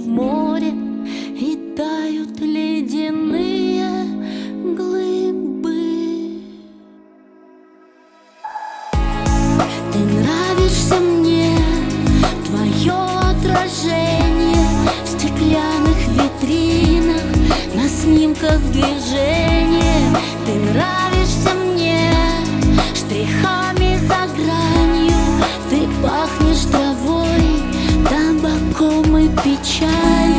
в море, и тают ледяные глыбы. Ты нравишься мне, твое отражение в стеклянных витринах, на снимках движения. Ты нравишься мне штрихами за гранью, ты пахнешь травой, табаком и печалью.